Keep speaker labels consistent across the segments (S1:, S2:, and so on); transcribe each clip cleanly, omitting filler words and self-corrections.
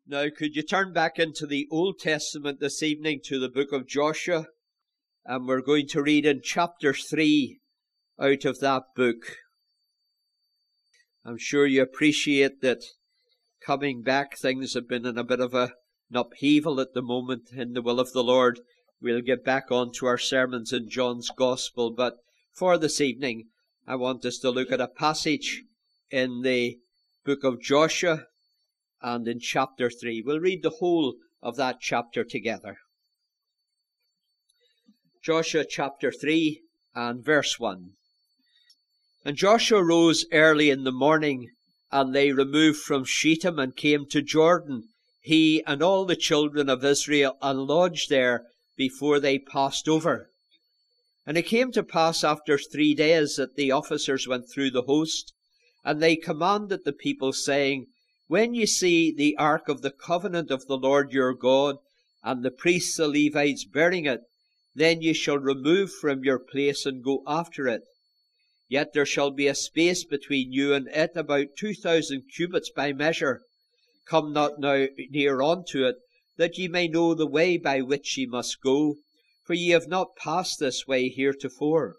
S1: Now, could you turn back into the Old Testament this evening to the book of Joshua? And we're going to read in chapter 3 out of that book. I'm sure you appreciate that coming back, things have been in a bit of an upheaval at the moment in the will of the Lord. We'll get back on to our sermons in John's Gospel, but for this evening, I want us to look at a passage in the book of Joshua and in chapter 3. We'll read the whole of that chapter together. Joshua chapter 3 and verse 1. And Joshua rose early in the morning, and they removed from Shittim and came to Jordan, he and all the children of Israel, and lodged there before they passed over. And it came to pass after 3 days that the officers went through the host, and they commanded the people, saying, When ye see the ark of the covenant of the Lord your God, and the priests the Levites bearing it, then ye shall remove from your place and go after it. Yet there shall be a space between you and it, about 2,000 cubits by measure. Come not now near unto it, that ye may know the way by which ye must go, for ye have not passed this way heretofore.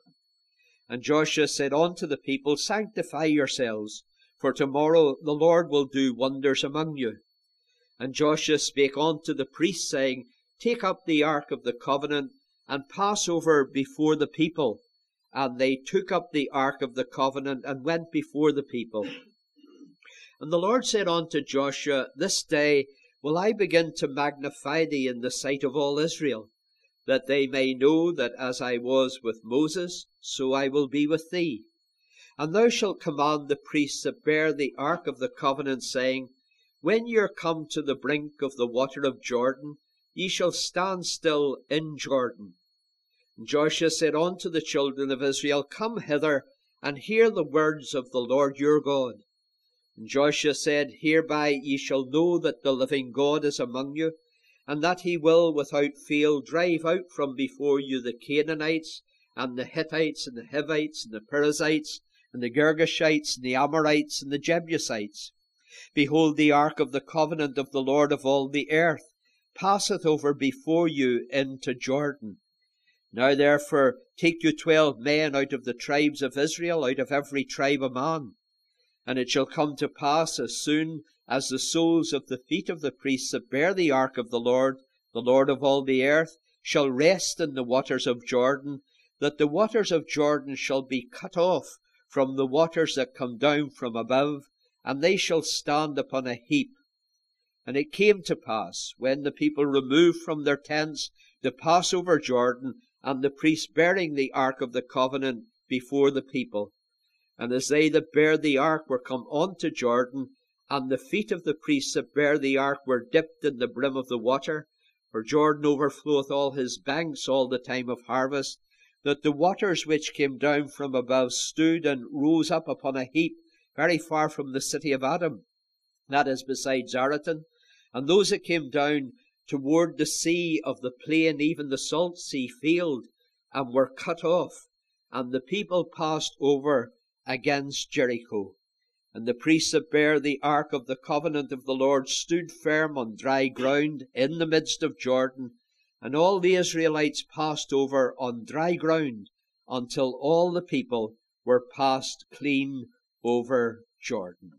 S1: And Joshua said unto the people, Sanctify yourselves, for tomorrow the Lord will do wonders among you. And Joshua spake unto the priests, saying, Take up the ark of the covenant, and pass over before the people. And they took up the ark of the covenant, and went before the people. And the Lord said unto Joshua, This day will I begin to magnify thee in the sight of all Israel, that they may know that as I was with Moses, so I will be with thee. And thou shalt command the priests that bear the ark of the covenant, saying, When ye are come to the brink of the water of Jordan, ye shall stand still in Jordan. And Joshua said unto the children of Israel, Come hither, and hear the words of the Lord your God. And Joshua said, Hereby ye shall know that the living God is among you, and that he will without fail drive out from before you the Canaanites, and the Hittites, and the Hivites, and the Perizzites, and the Girgashites, and the Amorites, and the Jebusites. Behold, the ark of the covenant of the Lord of all the earth passeth over before you into Jordan. Now therefore take you 12 men out of the tribes of Israel, out of every tribe a man. And it shall come to pass, as soon as the soles of the feet of the priests that bear the ark of the Lord of all the earth, shall rest in the waters of Jordan, that the waters of Jordan shall be cut off from the waters that come down from above, and they shall stand upon a heap. And it came to pass, when the people removed from their tents to pass over Jordan, and the priests bearing the ark of the covenant before the people, and as they that bare the ark were come unto Jordan, and the feet of the priests that bare the ark were dipped in the brim of the water, for Jordan overfloweth all his banks all the time of harvest, that the waters which came down from above stood and rose up upon a heap very far from the city of Adam, that is beside Zaretan, and those that came down toward the sea of the plain, even the salt sea field, and were cut off, and the people passed over against Jericho. And the priests that bare the ark of the covenant of the Lord stood firm on dry ground in the midst of Jordan, and all the Israelites passed over on dry ground until all the people were passed clean over Jordan.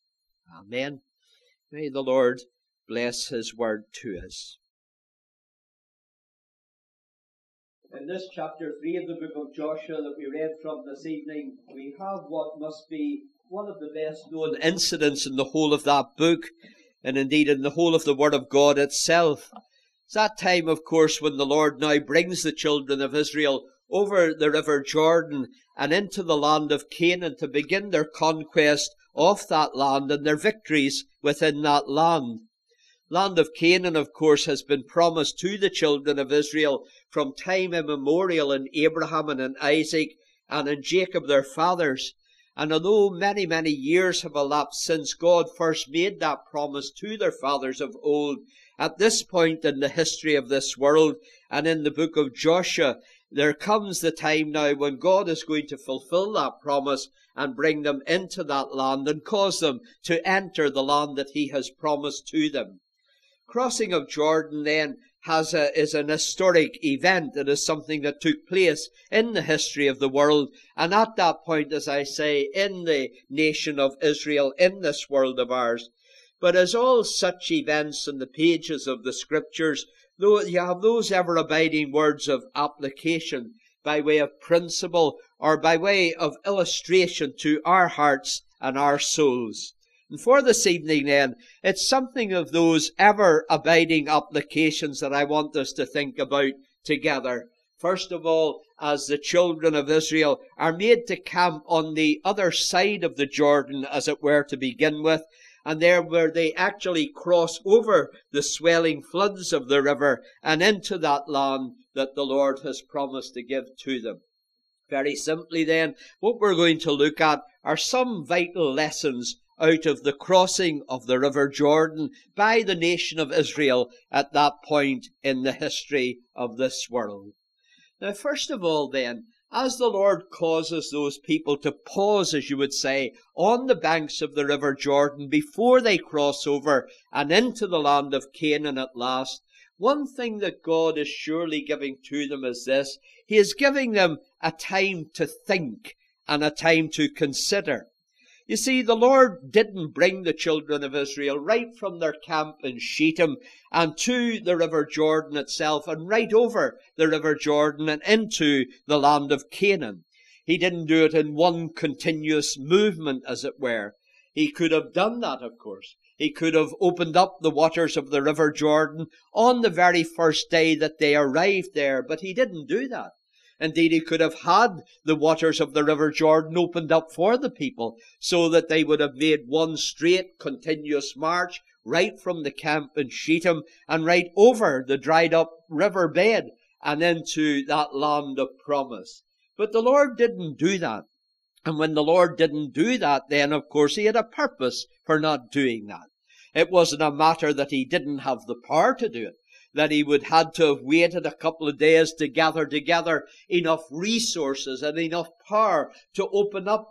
S1: Amen. May the Lord bless his word to us. In this chapter 3 of the book of Joshua that we read from this evening, we have what must be one of the best known incidents in the whole of that book, and indeed in the whole of the Word of God itself. It's that time, of course, when the Lord now brings the children of Israel over the river Jordan and into the land of Canaan to begin their conquest of that land and their victories within that land. Land of Canaan, of course, has been promised to the children of Israel from time immemorial in Abraham and in Isaac and in Jacob their fathers. And although many, many years have elapsed since God first made that promise to their fathers of old, at this point in the history of this world and in the book of Joshua, there comes the time now when God is going to fulfill that promise and bring them into that land and cause them to enter the land that he has promised to them. Crossing of Jordan then is an historic event. It is something that took place in the history of the world, and at that point, as I say, in the nation of Israel, in this world of ours. But as all such events in the pages of the Scriptures, though you have those ever-abiding words of application by way of principle or by way of illustration to our hearts and our souls. And for this evening then, it's something of those ever-abiding applications that I want us to think about together. First of all, as the children of Israel are made to camp on the other side of the Jordan, as it were, to begin with, and there where they actually cross over the swelling floods of the river and into that land that the Lord has promised to give to them. Very simply then, what we're going to look at are some vital lessons out of the crossing of the River Jordan by the nation of Israel at that point in the history of this world. Now, first of all then, as the Lord causes those people to pause, as you would say, on the banks of the River Jordan before they cross over and into the land of Canaan at last, one thing that God is surely giving to them is this: He is giving them a time to think and a time to consider. You see, the Lord didn't bring the children of Israel right from their camp in Shittim and to the River Jordan itself and right over the River Jordan and into the land of Canaan. He didn't do it in one continuous movement, as it were. He could have done that, of course. He could have opened up the waters of the River Jordan on the very first day that they arrived there, but he didn't do that. Indeed, he could have had the waters of the River Jordan opened up for the people so that they would have made one straight, continuous march right from the camp in Shittim and right over the dried up river bed and into that land of promise. But the Lord didn't do that. And when the Lord didn't do that, then of course he had a purpose for not doing that. It wasn't a matter that he didn't have the power to do it, that he would had to have waited a couple of days to gather together enough resources and enough power to open up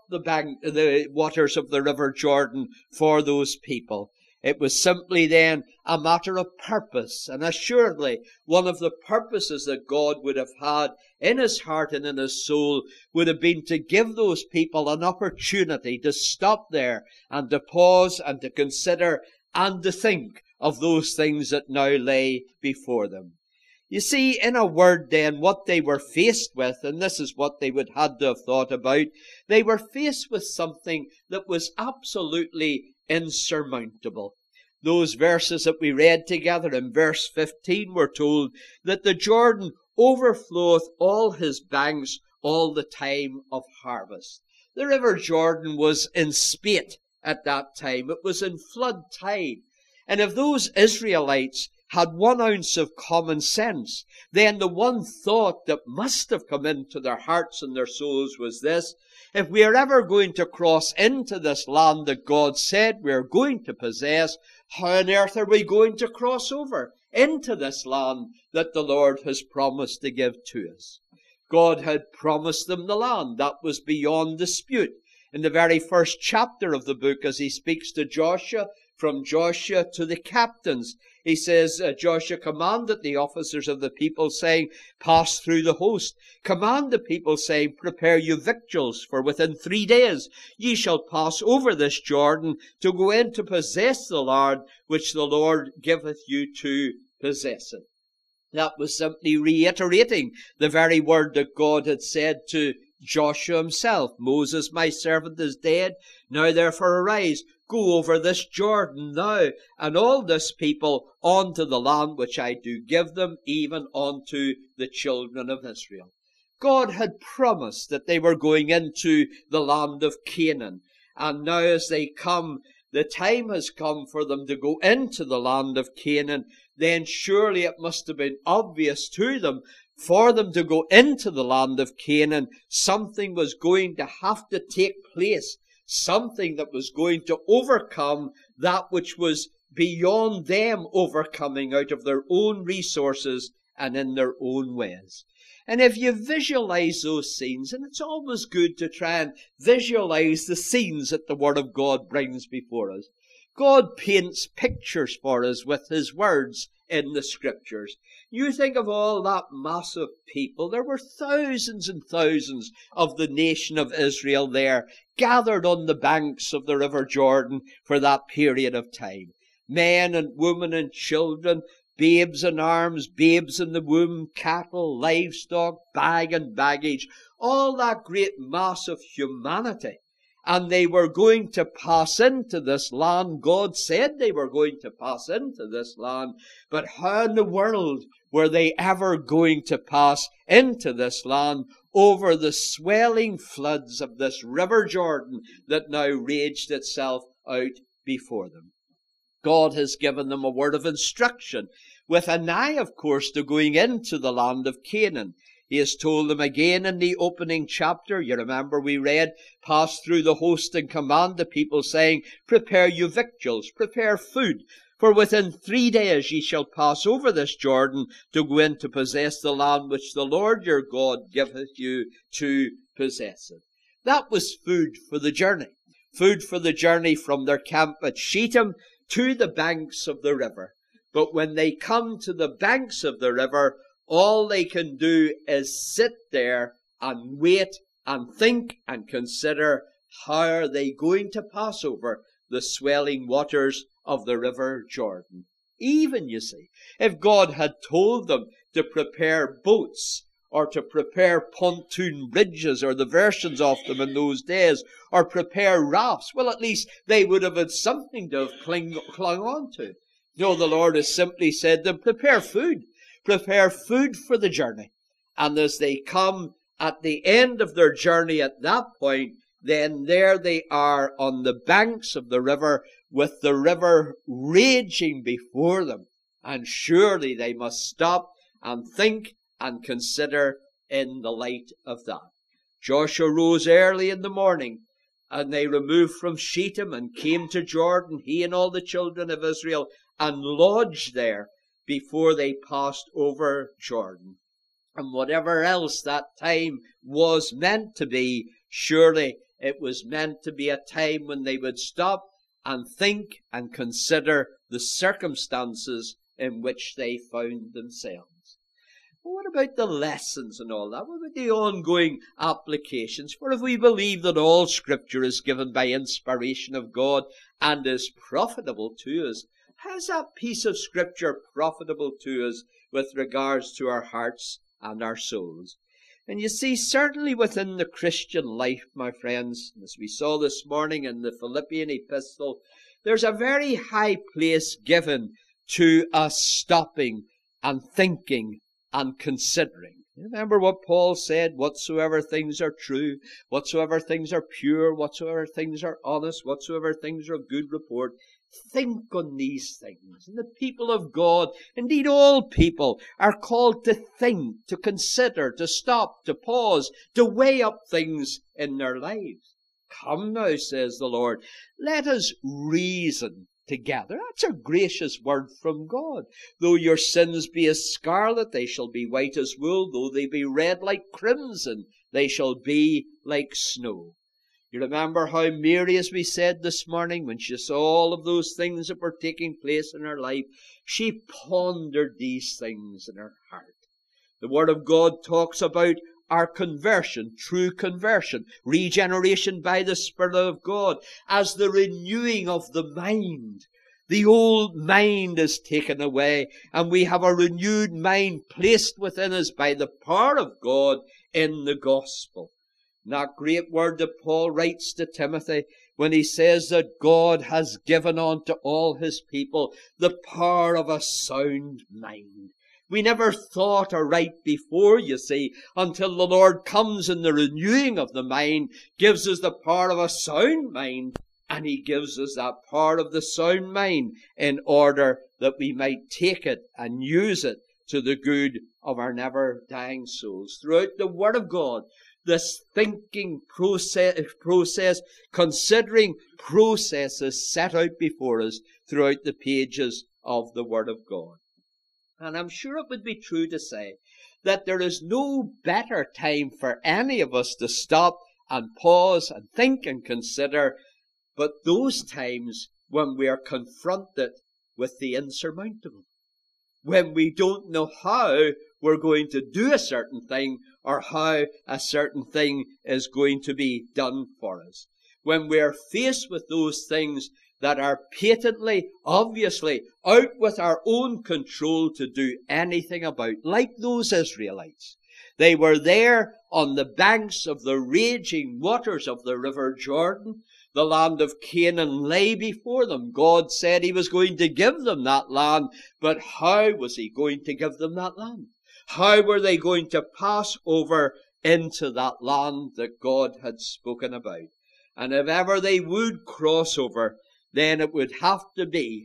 S1: the waters of the River Jordan for those people. It was simply then a matter of purpose, and assuredly one of the purposes that God would have had in his heart and in his soul would have been to give those people an opportunity to stop there and to pause and to consider and to think of those things that now lay before them. You see, in a word then, what they were faced with, and this is what they would have to have thought about, they were faced with something that was absolutely insurmountable. Those verses that we read together in verse 15 were told that the Jordan overfloweth all his banks all the time of harvest. The River Jordan was in spate at that time. It was in flood tide. And if those Israelites had 1 ounce of common sense, then the one thought that must have come into their hearts and their souls was this: if we are ever going to cross into this land that God said we are going to possess, how on earth are we going to cross over into this land that the Lord has promised to give to us? God had promised them the land. That was beyond dispute. In the very first chapter of the book, as he speaks to Joshua, from Joshua to the captains, he says, Joshua commanded the officers of the people, saying, pass through the host. Command the people, saying, prepare you victuals, for within 3 days ye shall pass over this Jordan to go in to possess the land which the Lord giveth you to possess it. That was simply reiterating the very word that God had said to Joshua himself. Moses, my servant, is dead. Now therefore arise, go over this Jordan now, and all this people unto the land which I do give them, even unto the children of Israel. God had promised that they were going into the land of Canaan. And now as they come, the time has come for them to go into the land of Canaan. Then surely it must have been obvious to them, for them to go into the land of Canaan, something was going to have to take place. Something that was going to overcome that which was beyond them overcoming out of their own resources and in their own ways. And if you visualize those scenes, and it's always good to try and visualize the scenes that the Word of God brings before us. God paints pictures for us with His words in the Scriptures. You think of all that massive people. There were thousands and thousands of the nation of Israel there, gathered on the banks of the River Jordan for that period of time. Men and women and children, babes in arms, babes in the womb, cattle, livestock, bag and baggage, all that great mass of humanity. And they were going to pass into this land. God said they were going to pass into this land. But how in the world were they ever going to pass into this land over the swelling floods of this River Jordan that now raged itself out before them? God has given them a word of instruction, with an eye, of course, to going into the land of Canaan. He has told them again in the opening chapter. You remember we read, pass through the host and command the people, saying, prepare you victuals, prepare food, for within 3 days ye shall pass over this Jordan to go in to possess the land which the Lord your God giveth you to possess it. That was food for the journey. Food for the journey from their camp at Shittim to the banks of the river. But when they come to the banks of the river, all they can do is sit there and wait and think and consider, how are they going to pass over the swelling waters of the River Jordan? Even, you see, if God had told them to prepare boats, or to prepare pontoon bridges, or the versions of them in those days, or prepare rafts, well, at least they would have had something to have clung on to. No, the Lord has simply said to them, prepare food for the journey. And as they come at the end of their journey at that point, then there they are on the banks of the river, with the river raging before them. And surely they must stop and think and consider in the light of that. Joshua rose early in the morning, and they removed from Shittim and came to Jordan, he and all the children of Israel, and lodged there before they passed over Jordan. And whatever else that time was meant to be, surely it was meant to be a time when they would stop and think and consider the circumstances in which they found themselves. What about the lessons and all that? What about the ongoing applications? For if we believe that all Scripture is given by inspiration of God and is profitable to us, how is that piece of Scripture profitable to us with regards to our hearts and our souls? And you see, certainly within the Christian life, my friends, as we saw this morning in the Philippian epistle, there's a very high place given to us stopping and thinking and considering. Remember what Paul said, whatsoever things are true, whatsoever things are pure, whatsoever things are honest, whatsoever things are of good report, think on these things. And the people of God, indeed all people, are called to think, to consider, to stop, to pause, to weigh up things in their lives. Come now, says the Lord, let us reason together. That's a gracious word from God. Though your sins be as scarlet, they shall be white as wool. Though they be red like crimson, they shall be like snow. You remember how Mary, as we said this morning, when she saw all of those things that were taking place in her life, she pondered these things in her heart. The Word of God talks about our conversion, true conversion, regeneration by the Spirit of God, as the renewing of the mind. The old mind is taken away, and we have a renewed mind placed within us by the power of God in the gospel. And that great word that Paul writes to Timothy when he says that God has given unto all his people the power of a sound mind. We never thought aright before, you see, until the Lord comes in the renewing of the mind, gives us the power of a sound mind, and He gives us that power of the sound mind in order that we might take it and use it to the good of our never-dying souls. Throughout the Word of God, this thinking process, considering process is set out before us throughout the pages of the Word of God. And I'm sure it would be true to say that there is no better time for any of us to stop and pause and think and consider but those times when we are confronted with the insurmountable. When we don't know how we're going to do a certain thing or how a certain thing is going to be done for us. When we are faced with those things that are patently, obviously, out with our own control to do anything about, like those Israelites. They were there on the banks of the raging waters of the River Jordan. The land of Canaan lay before them. God said he was going to give them that land, but how was he going to give them that land? How were they going to pass over into that land that God had spoken about? And if ever they would cross over, then it would have to be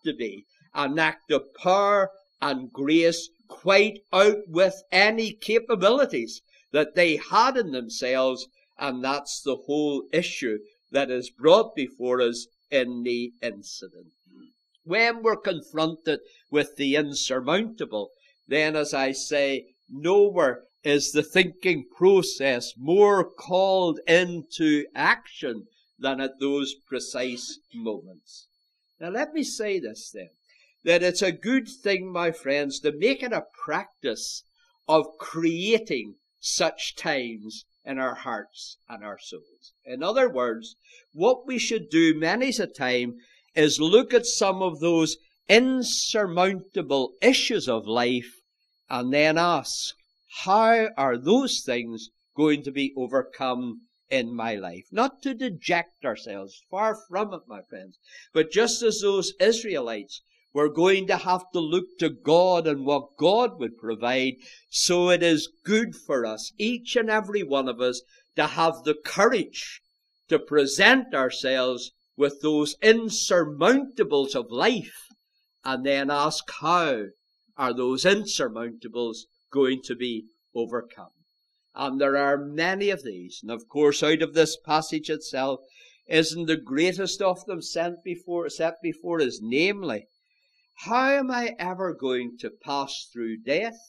S1: an act of power and grace quite out with any capabilities that they had in themselves. And that's the whole issue that is brought before us in the incident. When we're confronted with the insurmountable, then, as I say, nowhere is the thinking process more called into action than at those precise moments. Now let me say this then, that it's a good thing, my friends, to make it a practice of creating such times in our hearts and our souls. In other words, what we should do many a time is look at some of those insurmountable issues of life and then ask, how are those things going to be overcome in my life? Not to deject ourselves, far from it, my friends, but just as those Israelites were going to have to look to God and what God would provide, so it is good for us, each and every one of us, to have the courage to present ourselves with those insurmountables of life and then ask, how are those insurmountables going to be overcome? And there are many of these. And of course, out of this passage itself, isn't the greatest of them set before us, namely, how am I ever going to pass through death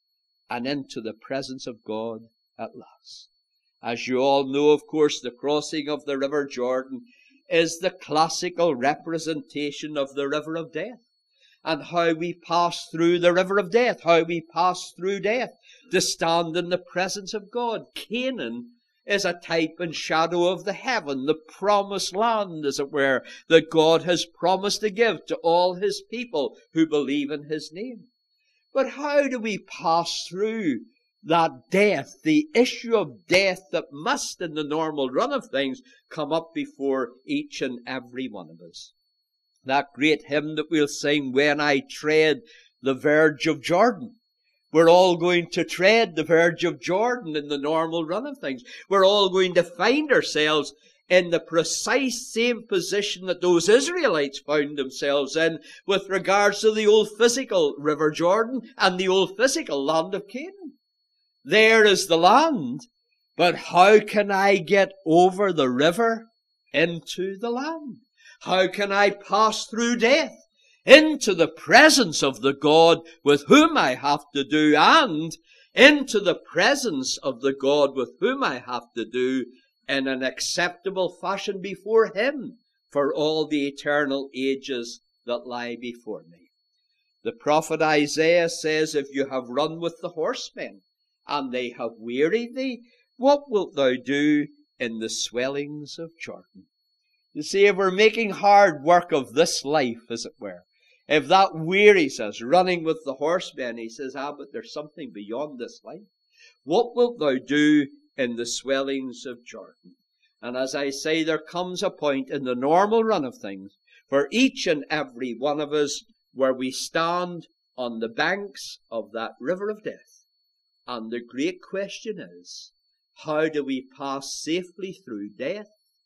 S1: and into the presence of God at last? As you all know, of course, the crossing of the River Jordan is the classical representation of the river of death. And how we pass through the river of death, how we pass through death to stand in the presence of God. Canaan is a type and shadow of the heaven, the promised land, as it were, that God has promised to give to all his people who believe in his name. But how do we pass through that death, the issue of death that must, in the normal run of things, come up before each and every one of us? That great hymn that we'll sing, When I Tread the Verge of Jordan. We're all going to tread the verge of Jordan in the normal run of things. We're all going to find ourselves in the precise same position that those Israelites found themselves in with regards to the old physical River Jordan and the old physical land of Canaan. There is the land, but how can I get over the river into the land? How can I pass through death into the presence of the God with whom I have to do, and into the presence of the God with whom I have to do in an acceptable fashion before him for all the eternal ages that lie before me? The prophet Isaiah says, if you have run with the horsemen and they have wearied thee, what wilt thou do in the swellings of Jordan? You see, if we're making hard work of this life, as it were, if that wearies us, running with the horsemen, he says, but there's something beyond this life. What wilt thou do in the swellings of Jordan? And as I say, there comes a point in the normal run of things for each and every one of us where we stand on the banks of that river of death. And the great question is, how do we pass safely through death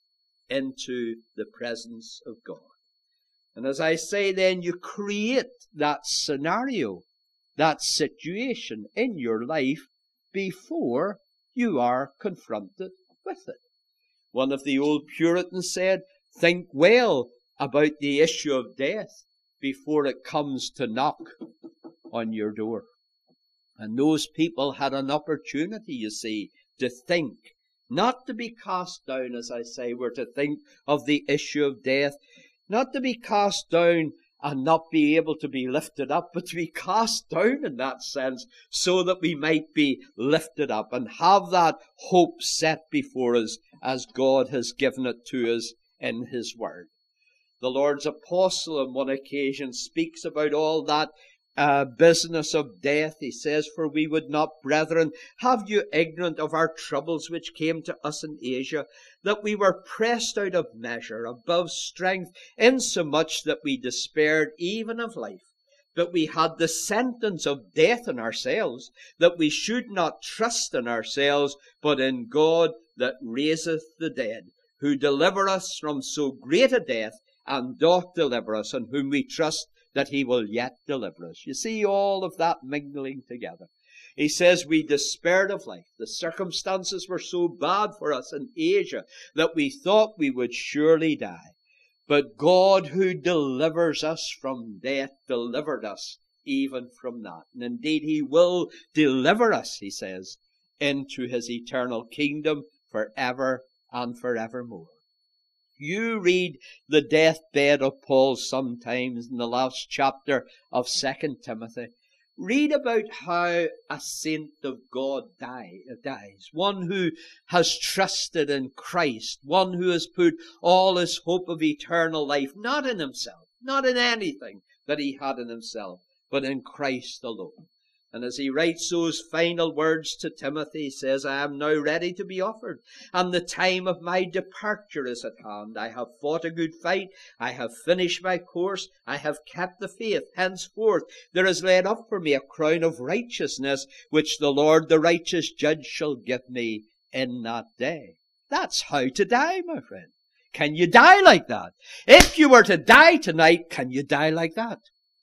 S1: into the presence of God? And as I say, then you create that scenario, that situation in your life before you are confronted with it. One of the old Puritans said, think well about the issue of death before it comes to knock on your door. And those people had an opportunity, you see, to think, not to be cast down, as I say. We're to think of the issue of death, not to be cast down and not be able to be lifted up, but to be cast down in that sense, so that we might be lifted up and have that hope set before us as God has given it to us in His Word. The Lord's apostle on one occasion speaks about all that business of death. He says, "For we would not, brethren, have you ignorant of our troubles which came to us in Asia, that we were pressed out of measure, above strength, insomuch that we despaired even of life. But we had the sentence of death in ourselves, that we should not trust in ourselves, but in God that raiseth the dead, who deliver us from so great a death, and doth deliver us, in whom we trust that He will yet deliver us." You see all of that mingling together. He says we despaired of life. The circumstances were so bad for us in Asia that we thought we would surely die. But God, who delivers us from death, delivered us even from that. And indeed He will deliver us, he says, into His eternal kingdom forever and forevermore. You read the deathbed of Paul sometimes in the last chapter of 2 Timothy. Read about how a saint of God dies. One who has trusted in Christ. One who has put all his hope of eternal life, not in himself, not in anything that he had in himself, but in Christ alone. And as he writes those final words to Timothy, he says, "I am now ready to be offered, and the time of my departure is at hand. I have fought a good fight. I have finished my course. I have kept the faith. Henceforth there is laid up for me a crown of righteousness, which the Lord, the righteous judge, shall give me in that day." That's how to die, my friend. Can you die like that? If you were to die tonight, can you die like that?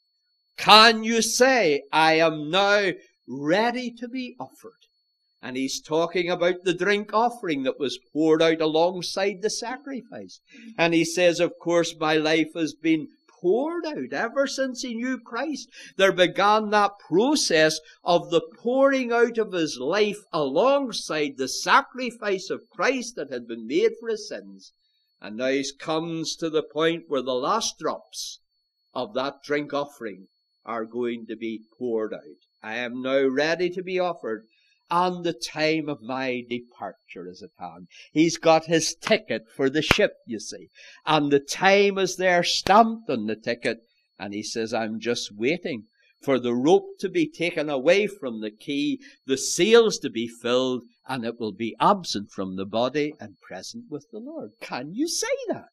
S1: Can you say, "I am now ready to be offered"? And he's talking about the drink offering that was poured out alongside the sacrifice. And he says, of course, my life has been poured out ever since he knew Christ. There began that process of the pouring out of his life alongside the sacrifice of Christ that had been made for his sins. And now he comes to the point where the last drops of that drink offering are going to be poured out. I am now ready to be offered, and the time of my departure is at hand. He's got his ticket for the ship, you see, and the time is there stamped on the ticket, and he says, I'm just waiting for the rope to be taken away from the key, the seals to be filled, and it will be absent from the body and present with the Lord. Can you say that?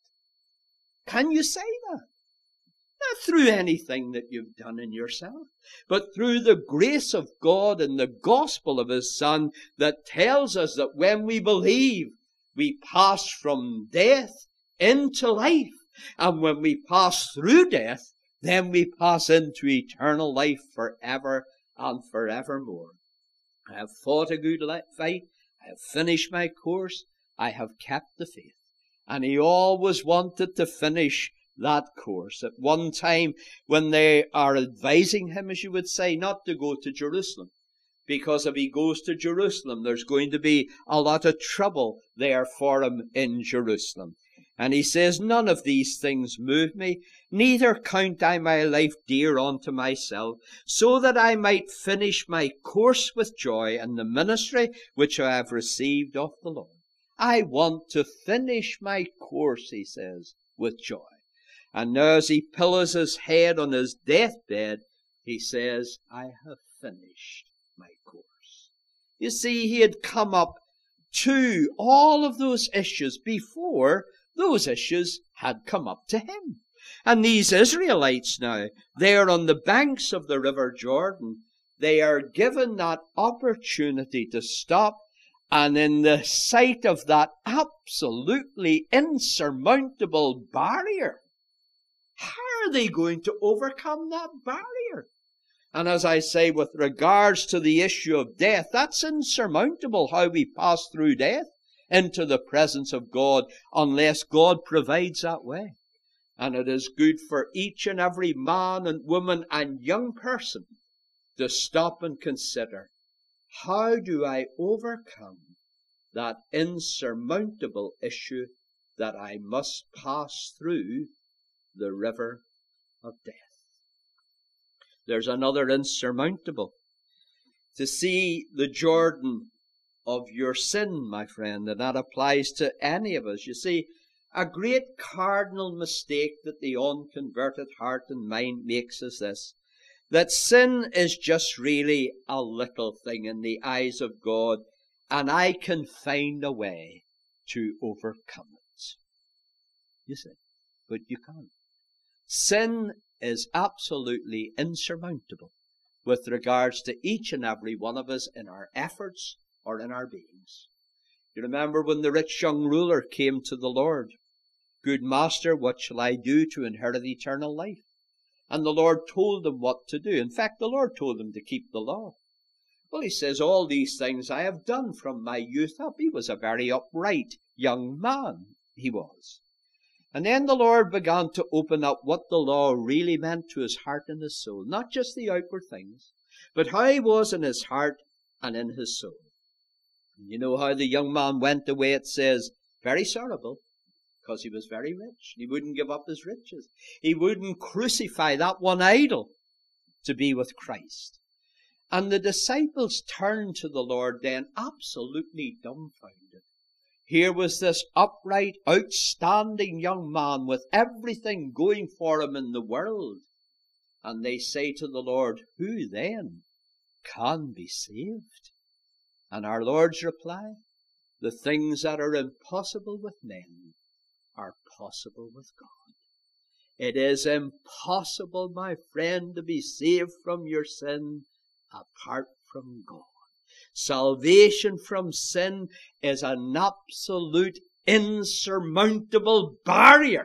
S1: Can you say that? Not through anything that you've done in yourself, but through the grace of God and the gospel of His Son that tells us that when we believe, we pass from death into life. And when we pass through death, then we pass into eternal life forever and forevermore. I have fought a good fight. I have finished my course. I have kept the faith. And he always wanted to finish that course. At one time, when they are advising him, as you would say, not to go to Jerusalem, because if he goes to Jerusalem, there's going to be a lot of trouble there for him in Jerusalem. And he says, none of these things move me, neither count I my life dear unto myself, so that I might finish my course with joy in the ministry which I have received of the Lord. I want to finish my course, he says, with joy. And now as he pillows his head on his deathbed, he says, I have finished my course. You see, he had come up to all of those issues before those issues had come up to him. And these Israelites now, they are on the banks of the River Jordan. They are given that opportunity to stop, and in the sight of that absolutely insurmountable barrier, how are they going to overcome that barrier? And as I say, with regards to the issue of death, that's insurmountable, how we pass through death into the presence of God, unless God provides that way. And it is good for each and every man and woman and young person to stop and consider, how do I overcome that insurmountable issue that I must pass through the river of death? There's another insurmountable. To see the Jordan of your sin, my friend, and that applies to any of us. You see, a great cardinal mistake that the unconverted heart and mind makes is this, that sin is just really a little thing in the eyes of God, and I can find a way to overcome it. You see, but you can't. Sin is absolutely insurmountable with regards to each and every one of us in our efforts or in our beings. You remember when the rich young ruler came to the Lord, "Good master, what shall I do to inherit eternal life?" And the Lord told him what to do. In fact, the Lord told him to keep the law. Well, he says, all these things I have done from my youth up. He was a very upright young man, he was. And then the Lord began to open up what the law really meant to his heart and his soul. Not just the outward things, but how he was in his heart and in his soul. And you know how the young man went away, it says, very sorrowful, because he was very rich. He wouldn't give up his riches. He wouldn't crucify that one idol to be with Christ. And the disciples turned to the Lord then absolutely dumbfounded. Here was this upright, outstanding young man with everything going for him in the world. And they say to the Lord, who then can be saved? And our Lord's reply, the things that are impossible with men are possible with God. It is impossible, my friend, to be saved from your sin apart from God. Salvation from sin is an absolute insurmountable barrier.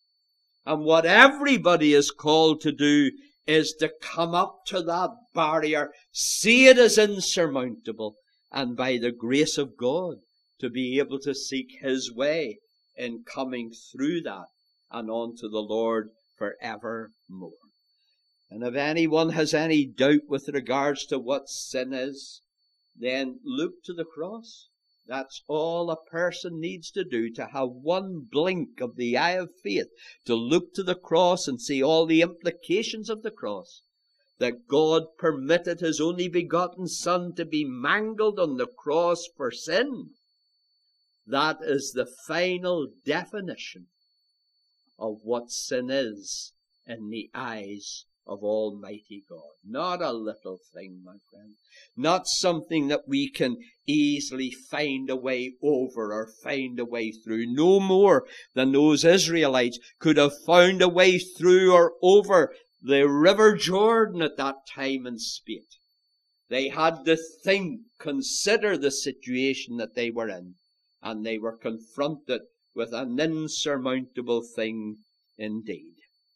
S1: And what everybody is called to do is to come up to that barrier, see it as insurmountable, and by the grace of God to be able to seek His way in coming through that and on to the Lord forevermore. And if anyone has any doubt with regards to what sin is, then look to the cross. That's all a person needs to do, to have one blink of the eye of faith, to look to the cross and see all the implications of the cross. That God permitted His only begotten Son to be mangled on the cross for sin. That is the final definition of what sin is in the eyes of Almighty God. Not a little thing, my friend. Not something that we can easily find a way over or find a way through. No more than those Israelites could have found a way through or over the river Jordan at that time and spate. They had to think, consider the situation that they were in, and they were confronted with an insurmountable thing indeed.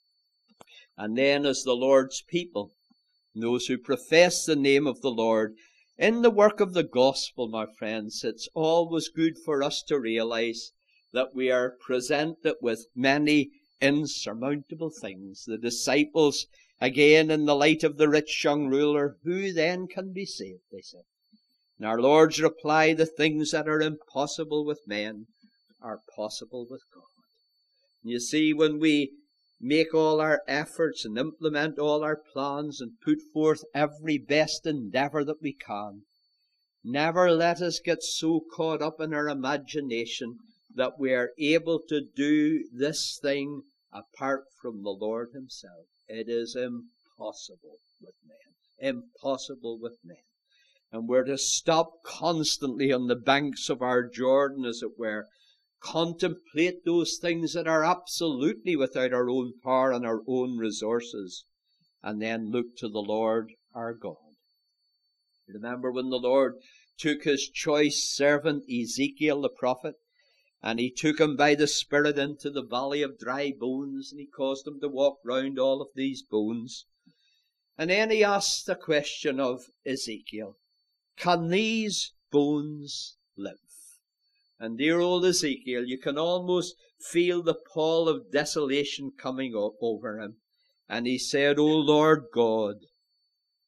S1: And then as the Lord's people, those who profess the name of the Lord, in the work of the gospel, my friends, it's always good for us to realize that we are presented with many insurmountable things. The disciples, again, in the light of the rich young ruler, who then can be saved, they said. And our Lord's reply, the things that are impossible with men are possible with God. And you see, when we make all our efforts and implement all our plans and put forth every best endeavor that we can, never let us get so caught up in our imagination that we are able to do this thing apart from the Lord Himself. It is impossible with men. Impossible with men. And we're to stop constantly on the banks of our Jordan, as it were, contemplate those things that are absolutely without our own power and our own resources, and then look to the Lord our God. Remember when the Lord took His choice servant Ezekiel the prophet, and He took him by the Spirit into the valley of dry bones, and He caused him to walk round all of these bones. And then He asked the question of Ezekiel, can these bones live? And dear old Ezekiel, you can almost feel the pall of desolation coming over him. And he said, O Lord God,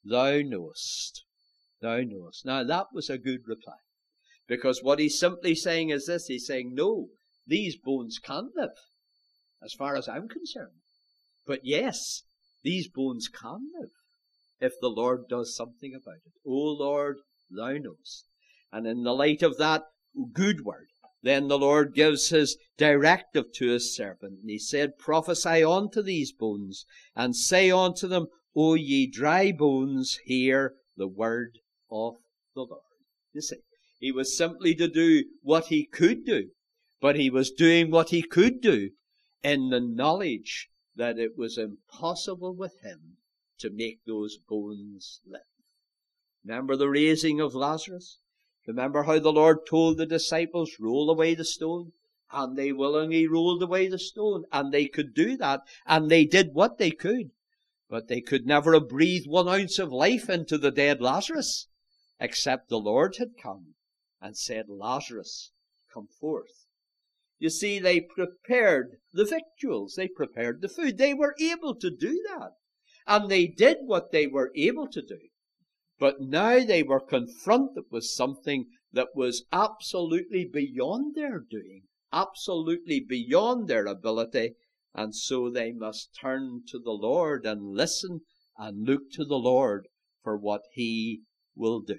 S1: thou knowest. Thou knowest. Now that was a good reply. Because what he's simply saying is this. He's saying, no, these bones can't live, as far as I'm concerned. But yes, these bones can live, if the Lord does something about it. O Lord, thou knowest. And in the light of that good word, then the Lord gives his directive to his servant. And he said, prophesy unto these bones, and say unto them, O ye dry bones, hear the word of the Lord. You see, he was simply to do what he could do, but he was doing what he could do in the knowledge that it was impossible with him to make those bones live. Remember the raising of Lazarus? Remember how the Lord told the disciples, roll away the stone? And they willingly rolled away the stone. And they could do that. And they did what they could. But they could never have breathed 1 ounce of life into the dead Lazarus, except the Lord had come and said, Lazarus, come forth. You see, they prepared the victuals. They prepared the food. They were able to do that. And they did what they were able to do. But now they were confronted with something that was absolutely beyond their doing, absolutely beyond their ability, and so they must turn to the Lord and listen and look to the Lord for what he will do.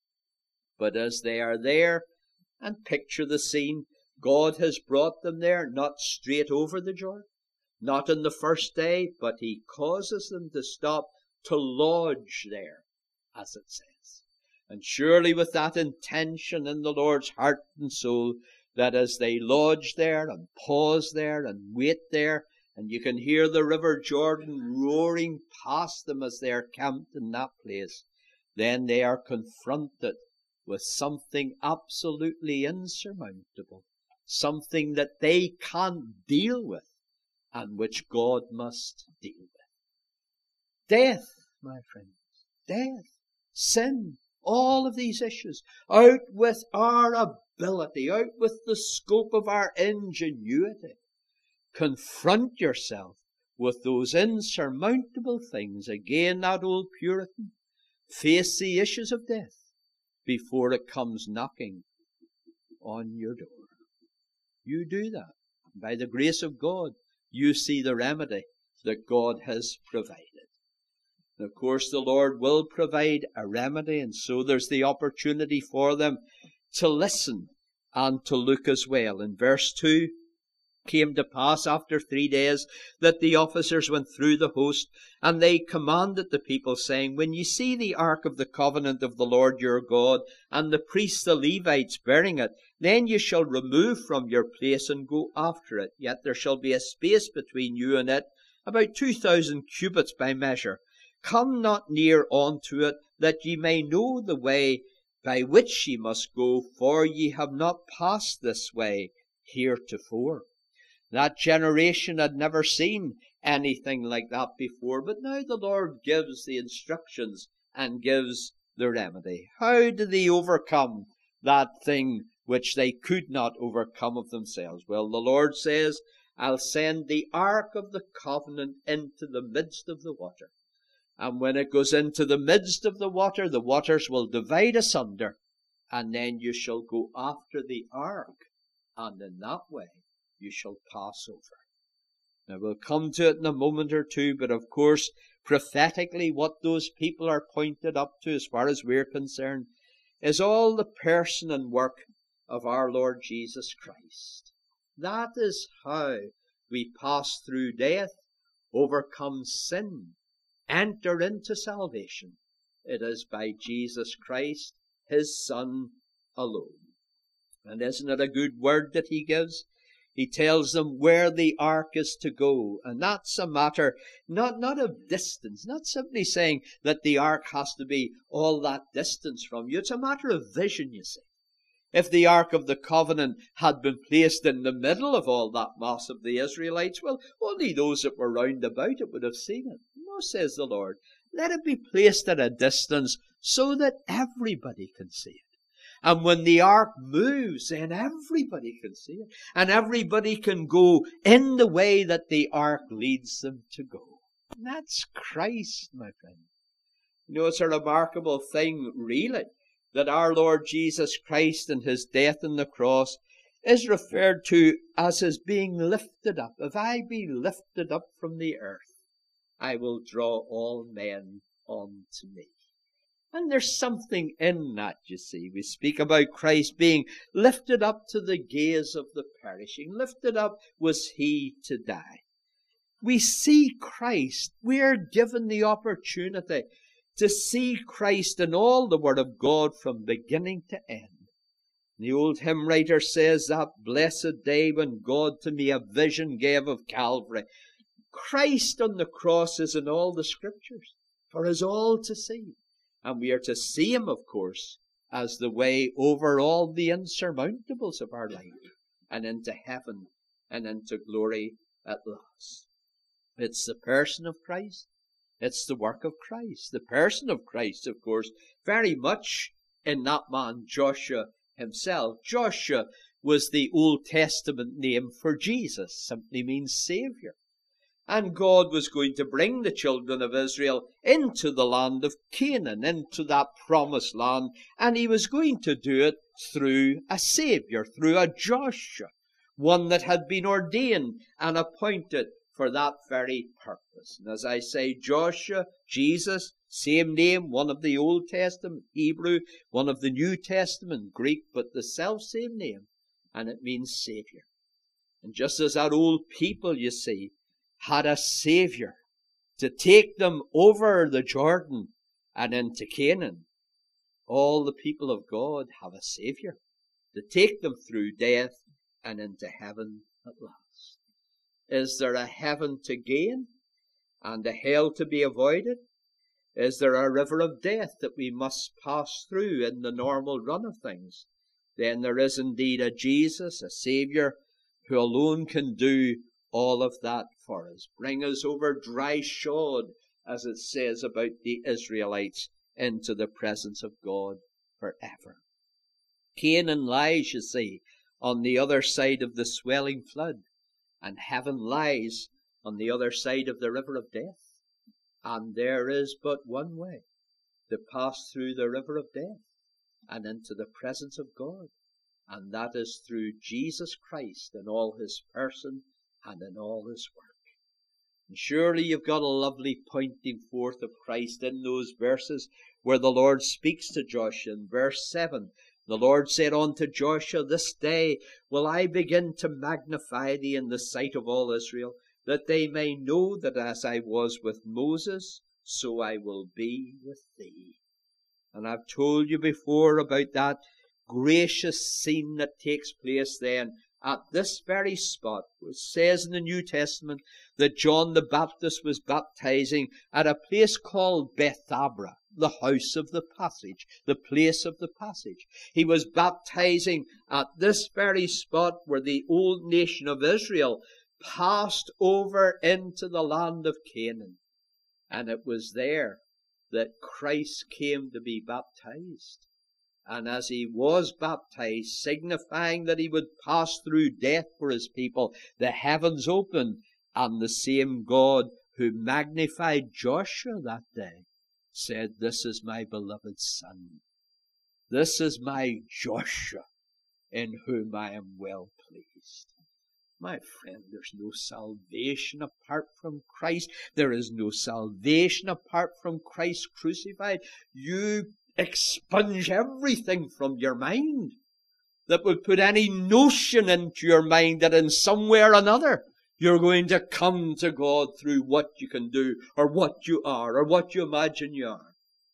S1: But as they are there, and picture the scene, God has brought them there, not straight over the Jordan, not on the first day, but he causes them to stop, to lodge there, as it says. And surely with that intention in the Lord's heart and soul, that as they lodge there and pause there and wait there, and you can hear the river Jordan roaring past them as they are camped in that place, then they are confronted with something absolutely insurmountable, something that they can't deal with, and which God must deal with. Death, my friends, death, sin, all of these issues, out with our ability, out with the scope of our ingenuity. Confront yourself with those insurmountable things. Again, that old Puritan. Face the issues of death before it comes knocking on your door. You do that. By the grace of God, you see the remedy that God has provided. And of course, the Lord will provide a remedy, and so there's the opportunity for them to listen and to look as well. In verse 2, came to pass after 3 days that the officers went through the host, and they commanded the people, saying, when ye see the ark of the covenant of the Lord your God, and the priests the Levites bearing it, then ye shall remove from your place and go after it. Yet there shall be a space between you and it, about 2,000 cubits by measure. Come not near unto it, that ye may know the way by which ye must go, for ye have not passed this way heretofore. That generation had never seen anything like that before, but now the Lord gives the instructions and gives the remedy. How do they overcome that thing which they could not overcome of themselves? Well, the Lord says, I'll send the ark of the covenant into the midst of the water. And when it goes into the midst of the waters will divide asunder, and then you shall go after the ark, and in that way you shall pass over. Now we'll come to it in a moment or two, but of course, prophetically, what those people are pointed up to, as far as we're concerned, is all the person and work of our Lord Jesus Christ. That is how we pass through death, overcome sin, enter into salvation. It is by Jesus Christ, his Son alone. And isn't it a good word that he gives? He tells them where the ark is to go. And that's a matter not of distance, not simply saying that the ark has to be all that distance from you. It's a matter of vision, you see. If the ark of the covenant had been placed in the middle of all that mass of the Israelites, well, only those that were round about it would have seen it. No, says the Lord, let it be placed at a distance so that everybody can see it. And when the ark moves, then everybody can see it. And everybody can go in the way that the ark leads them to go. And that's Christ, my friend. You know, it's a remarkable thing, really, that our Lord Jesus Christ and his death on the cross is referred to as his being lifted up. If I be lifted up from the earth, I will draw all men unto me. And there's something in that, you see. We speak about Christ being lifted up to the gaze of the perishing. Lifted up was he to die. We see Christ. We are given the opportunity to see Christ in all the Word of God from beginning to end. The old hymn writer says that blessed day when God to me a vision gave of Calvary. Christ on the cross is in all the Scriptures for us all to see. And we are to see him, of course, as the way over all the insurmountables of our life and into heaven and into glory at last. It's the person of Christ. It's the work of Christ. The person of Christ, of course, very much in that man Joshua himself. Joshua was the Old Testament name for Jesus, simply means Saviour. And God was going to bring the children of Israel into the land of Canaan, into that promised land, and he was going to do it through a Saviour, through a Joshua, one that had been ordained and appointed for that very purpose. And as I say, Joshua, Jesus, same name, one of the Old Testament, Hebrew, one of the New Testament, Greek, but the self-same name, and it means Saviour. And just as that old people, you see, had a Saviour to take them over the Jordan and into Canaan, all the people of God have a Saviour to take them through death and into heaven at last. Is there a heaven to gain and a hell to be avoided? Is there a river of death that we must pass through in the normal run of things? Then there is indeed a Jesus, a Saviour, who alone can do all of that for us. Bring us over dry shod, as it says about the Israelites, into the presence of God forever. Canaan lies, you see, on the other side of the swelling flood, and heaven lies on the other side of the river of death. And there is but one way to pass through the river of death and into the presence of God, and that is through Jesus Christ in all his person and in all his work. And surely you've got a lovely pointing forth of Christ in those verses where the Lord speaks to Joshua. In verse 7, the Lord said unto Joshua, This day will I begin to magnify thee in the sight of all Israel, that they may know that as I was with Moses, so I will be with thee. And I've told you before about that gracious scene that takes place then at this very spot. It says in the New Testament that John the Baptist was baptizing at a place called Bethabara, the house of the passage, the place of the passage. He was baptizing at this very spot where the old nation of Israel passed over into the land of Canaan. And it was there that Christ came to be baptized. And as he was baptized, signifying that he would pass through death for his people, the heavens opened, and the same God who magnified Joshua that day said, This is my beloved Son. This is my Joshua, in whom I am well pleased. My friend, there's no salvation apart from Christ. There is no salvation apart from Christ crucified. You expunge everything from your mind that would put any notion into your mind that in some way or another you're going to come to God through what you can do or what you are or what you imagine you are.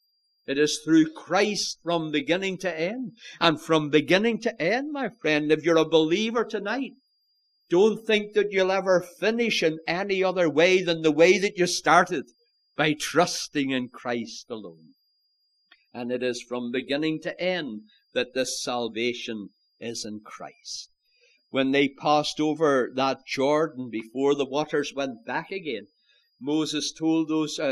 S1: It is through Christ from beginning to end. And from beginning to end, my friend, if you're a believer tonight, don't think that you'll ever finish in any other way than the way that you started, by trusting in Christ alone. And it is from beginning to end that this salvation is in Christ. When they passed over that Jordan before the waters went back again, Joshua told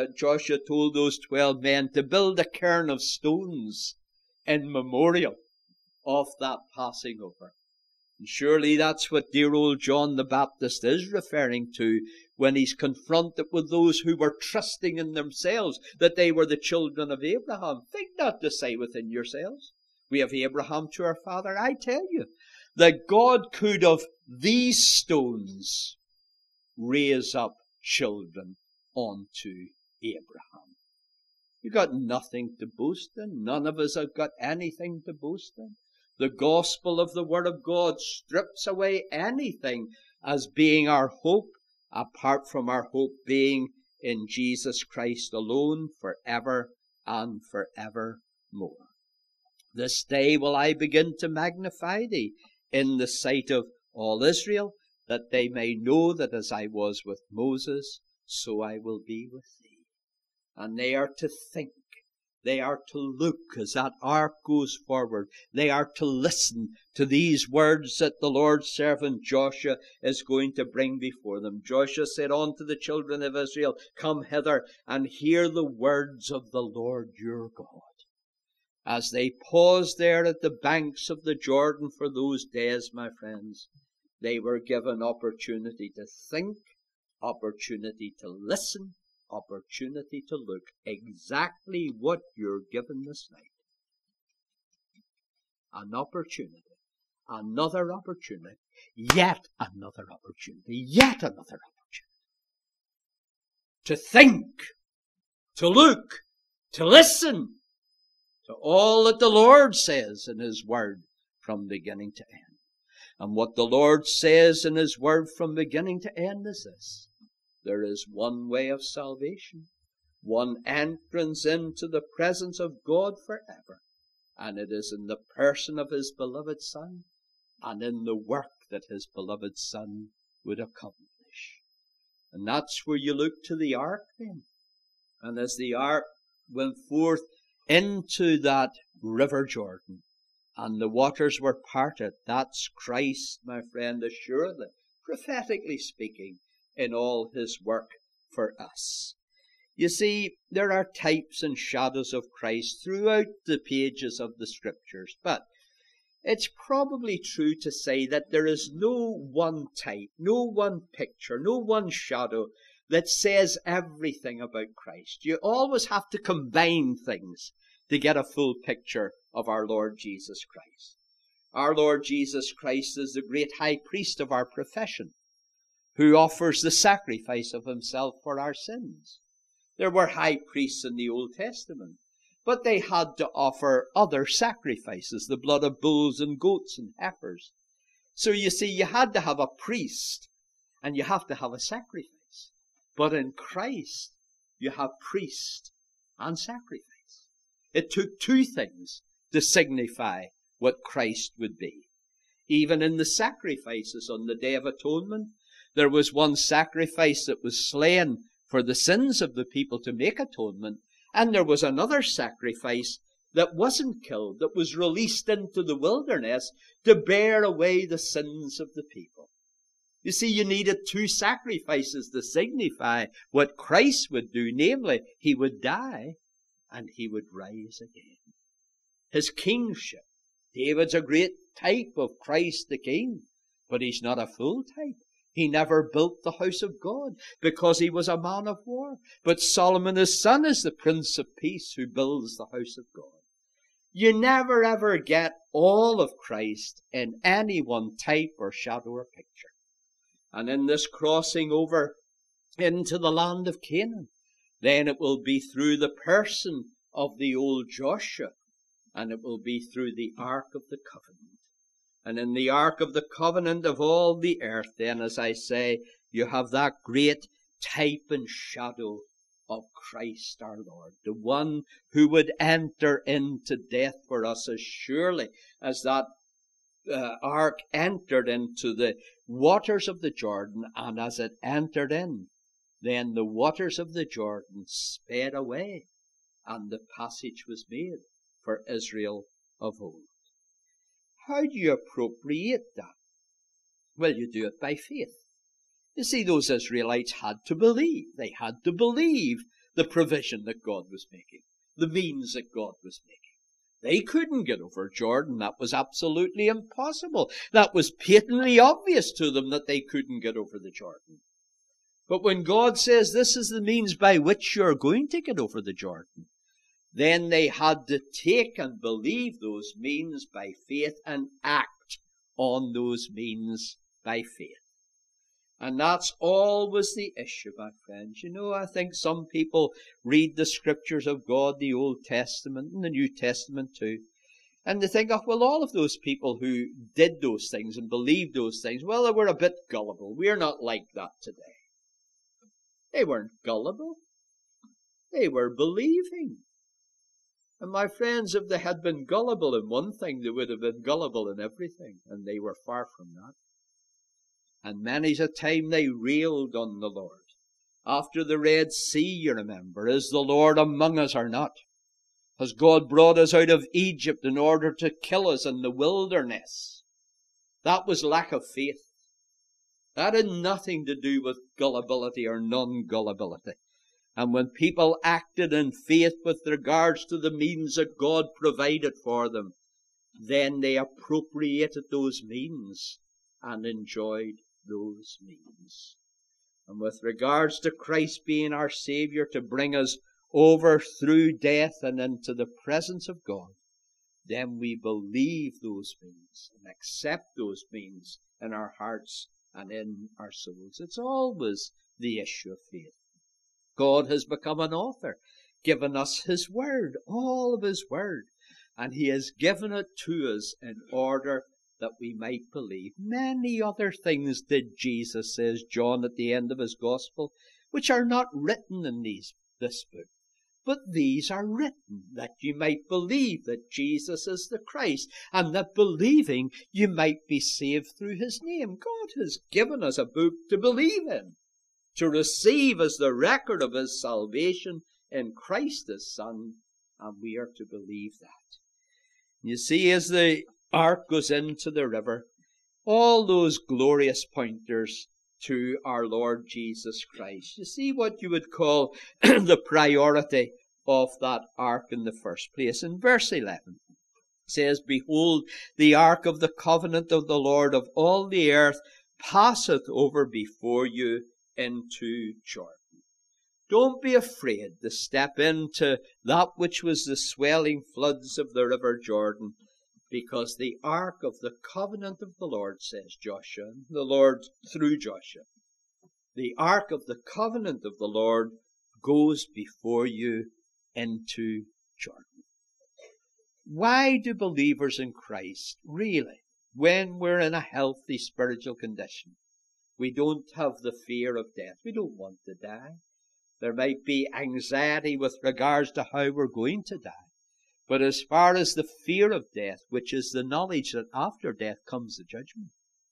S1: those 12 men to build a cairn of stones in memorial of that passing over. And surely that's what dear old John the Baptist is referring to when he's confronted with those who were trusting in themselves that they were the children of Abraham. Think not to say within yourselves, we have Abraham to our father. I tell you that God could of these stones raise up children unto Abraham. You got nothing to boast in. None of us have got anything to boast in. The gospel of the Word of God strips away anything as being our hope, apart from our hope being in Jesus Christ alone, forever and forevermore. This day will I begin to magnify thee in the sight of all Israel, that they may know that as I was with Moses, so I will be with thee. And they are to think. They are to look as that ark goes forward. They are to listen to these words that the Lord's servant Joshua is going to bring before them. Joshua said unto the children of Israel, come hither and hear the words of the Lord your God. As they paused there at the banks of the Jordan for those days, my friends, they were given opportunity to think, opportunity to listen, opportunity to look, exactly what you're given this night. An opportunity, another opportunity, yet another opportunity, yet another opportunity. To think, to look, to listen to all that the Lord says in His Word from beginning to end. And what the Lord says in His Word from beginning to end is this: there is one way of salvation, one entrance into the presence of God forever, and it is in the person of His beloved Son, and in the work that His beloved Son would accomplish. And that's where you look to the ark then. And as the ark went forth into that river Jordan, and the waters were parted, that's Christ, my friend, assuredly, prophetically speaking, in all His work for us. You see, there are types and shadows of Christ throughout the pages of the Scriptures, but it's probably true to say that there is no one type, no one picture, no one shadow that says everything about Christ. You always have to combine things to get a full picture of our Lord Jesus Christ. Our Lord Jesus Christ is the great high priest of our profession, who offers the sacrifice of Himself for our sins. There were high priests in the Old Testament, but they had to offer other sacrifices, the blood of bulls and goats and heifers. So you see, you had to have a priest, and you have to have a sacrifice. But in Christ, you have priest and sacrifice. It took two things to signify what Christ would be. Even in the sacrifices on the Day of Atonement, there was one sacrifice that was slain for the sins of the people to make atonement, and there was another sacrifice that wasn't killed, that was released into the wilderness to bear away the sins of the people. You see, you needed two sacrifices to signify what Christ would do, namely, He would die and He would rise again. His kingship. David's a great type of Christ the King, but he's not a full type. He never built the house of God because he was a man of war. But Solomon his son is the Prince of Peace who builds the house of God. You never ever get all of Christ in any one type or shadow or picture. And in this crossing over into the land of Canaan, then it will be through the person of the old Joshua, and it will be through the Ark of the Covenant. And in the Ark of the Covenant of all the earth, then, as I say, you have that great type and shadow of Christ our Lord, the one who would enter into death for us as surely as that ark entered into the waters of the Jordan, and as it entered in, then the waters of the Jordan sped away, and the passage was made for Israel of old. How do you appropriate that? Well, you do it by faith. You see, those Israelites had to believe. They had to believe the provision that God was making, the means that God was making. They couldn't get over Jordan. That was absolutely impossible. That was patently obvious to them that they couldn't get over the Jordan. But when God says this is the means by which you're going to get over the Jordan, then they had to take and believe those means by faith and act on those means by faith. And that's always the issue, my friends. You know, I think some people read the scriptures of God, the Old Testament and the New Testament too, and they think, oh, well, all of those people who did those things and believed those things, well, they were a bit gullible. We're not like that today. They weren't gullible. They were believing. And my friends, if they had been gullible in one thing, they would have been gullible in everything, and they were far from that. And many's a time they railed on the Lord. After the Red Sea, you remember, is the Lord among us or not? Has God brought us out of Egypt in order to kill us in the wilderness? That was lack of faith. That had nothing to do with gullibility or non-gullibility. And when people acted in faith with regards to the means that God provided for them, then they appropriated those means and enjoyed those means. And with regards to Christ being our Saviour to bring us over through death and into the presence of God, then we believe those means and accept those means in our hearts and in our souls. It's always the issue of faith. God has become an author, given us His Word, all of His Word, and He has given it to us in order that we might believe. Many other things did Jesus, says John at the end of his Gospel, which are not written in this book. But these are written that you might believe that Jesus is the Christ, and that believing you might be saved through His name. God has given us a book to believe in, to receive as the record of His salvation in Christ His Son, and we are to believe that. You see, as the ark goes into the river, all those glorious pointers to our Lord Jesus Christ. You see what you would call the priority of that ark in the first place. In verse 11, it says, Behold, the ark of the covenant of the Lord of all the earth passeth over before you into Jordan. Don't be afraid to step into that which was the swelling floods of the river Jordan, because the ark of the covenant of the Lord, says Joshua, the Lord through Joshua, the ark of the covenant of the Lord goes before you into Jordan. Why do believers in Christ, really, when we're in a healthy spiritual condition, we don't have the fear of death? We don't want to die. There might be anxiety with regards to how we're going to die. But as far as the fear of death, which is the knowledge that after death comes the judgment,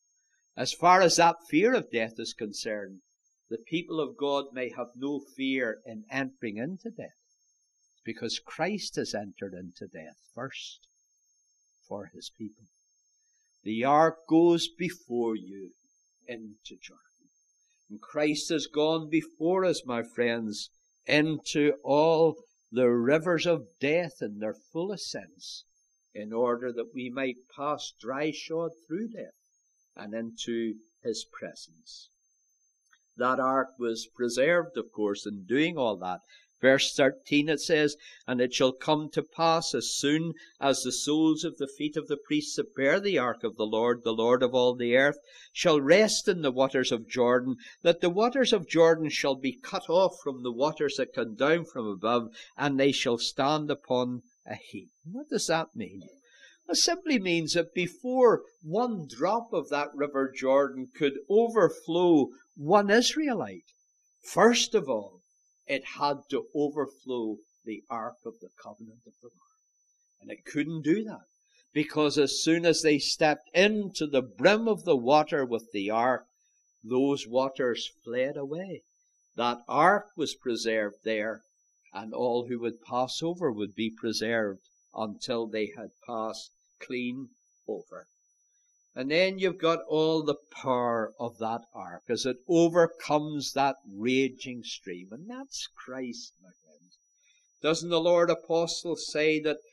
S1: as far as that fear of death is concerned, the people of God may have no fear in entering into death, because Christ has entered into death first for His people. The ark goes before you into Jordan. And Christ has gone before us, my friends, into all the rivers of death in their fullest sense, in order that we might pass dry-shod through death and into His presence. That ark was preserved, of course, in doing all that. Verse 13, it says, And it shall come to pass as soon as the soles of the feet of the priests that bear the ark of the Lord of all the earth, shall rest in the waters of Jordan, that the waters of Jordan shall be cut off from the waters that come down from above, and they shall stand upon a heap. What does that mean? It simply means that before one drop of that river Jordan could overflow one Israelite, first of all, it had to overflow the ark of the covenant of the Lord. And it couldn't do that, because as soon as they stepped into the brim of the water with the ark, those waters fled away. That ark was preserved there, and all who would pass over would be preserved until they had passed clean over. And then you've got all the power of that ark as it overcomes that raging stream. And that's Christ, my friends. Doesn't the Lord Apostle say that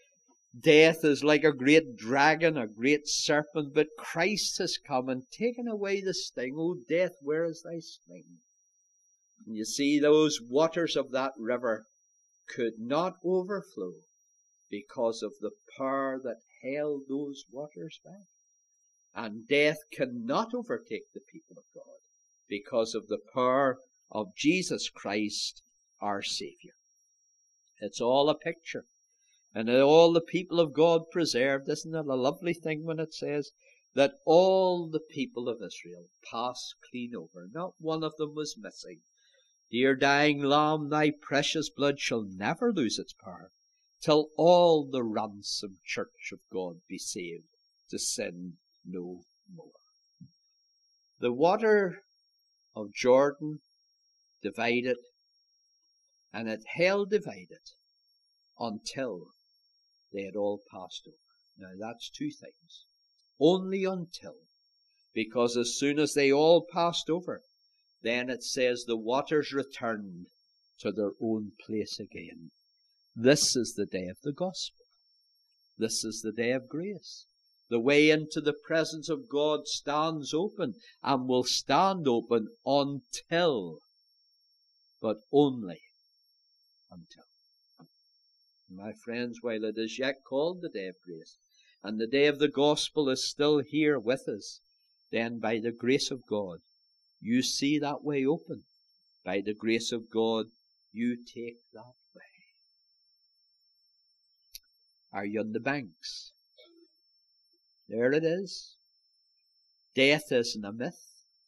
S1: Death is like a great dragon, a great serpent, but Christ has come and taken away the sting. O death, where is thy sting? And you see, those waters of that river could not overflow because of the power that held those waters back. And death cannot overtake the people of God because of the power of Jesus Christ, our Saviour. It's all a picture. And all the people of God preserved. Isn't it a lovely thing when it says that all the people of Israel passed clean over? Not one of them was missing. Dear dying Lamb, thy precious blood shall never lose its power, till all the ransomed church of God be saved, to sin no more. The water of Jordan divided, and it held divided until they had all passed over. Now that's two things. Only until. Because as soon as they all passed over, then it says the waters returned to their own place again. This is the day of the gospel. This is the day of grace. The way into the presence of God stands open and will stand open until, but only until. My friends, while it is yet called the day of grace, and the day of the gospel is still here with us, then by the grace of God, you see that way open. By the grace of God, you take that way. Are you on the banks? There it is. Death isn't a myth.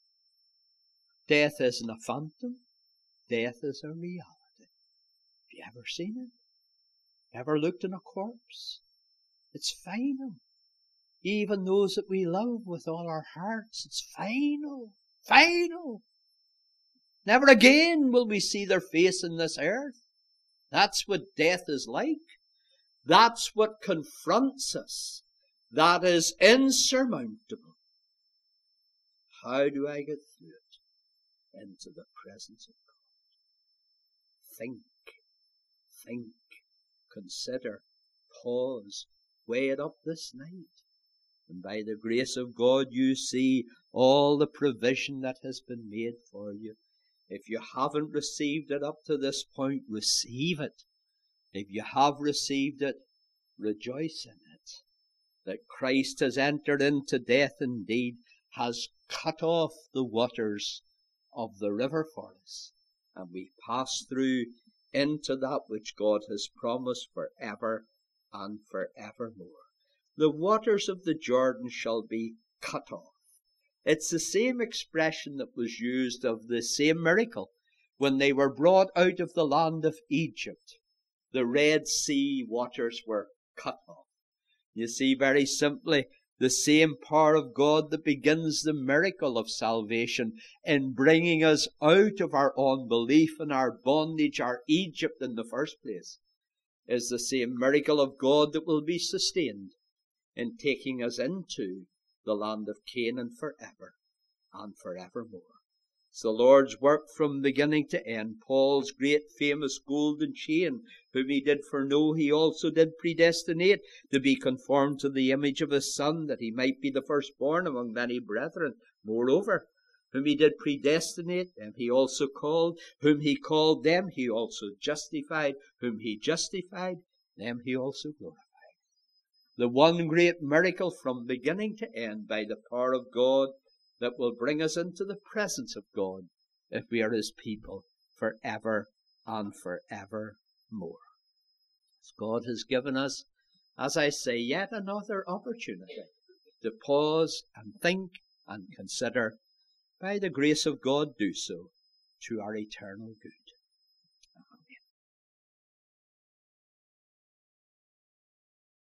S1: Death isn't a phantom. Death is a reality. Have you ever seen it? Ever looked in a corpse? It's final. Even those that we love with all our hearts, it's final. Final. Never again will we see their face in this earth. That's what death is like. That's what confronts us. That is insurmountable. How do I get through it? Into the presence of God. Think, consider, pause, weigh it up this night. And by the grace of God, you see all the provision that has been made for you. If you haven't received it up to this point, receive it. If you have received it, rejoice in it. That Christ has entered into death indeed, has cut off the waters of the river for us, and we pass through into that which God has promised forever and forevermore. The waters of the Jordan shall be cut off. It's the same expression that was used of the same miracle when they were brought out of the land of Egypt. The Red Sea waters were cut off. You see, very simply, the same power of God that begins the miracle of salvation in bringing us out of our unbelief and our bondage, our Egypt in the first place, is the same miracle of God that will be sustained in taking us into the land of Canaan forever and forevermore. It's the Lord's work from beginning to end. Paul's great famous golden chain, whom he did foreknow, he also did predestinate to be conformed to the image of his Son, that he might be the firstborn among many brethren. Moreover, whom he did predestinate, them he also called. Whom he called, them he also justified. Whom he justified, them he also glorified. The one great miracle from beginning to end by the power of God that will bring us into the presence of God if we are his people forever and forevermore. God has given us, as I say, yet another opportunity to pause and think and consider. By the grace of God, do so to our eternal good.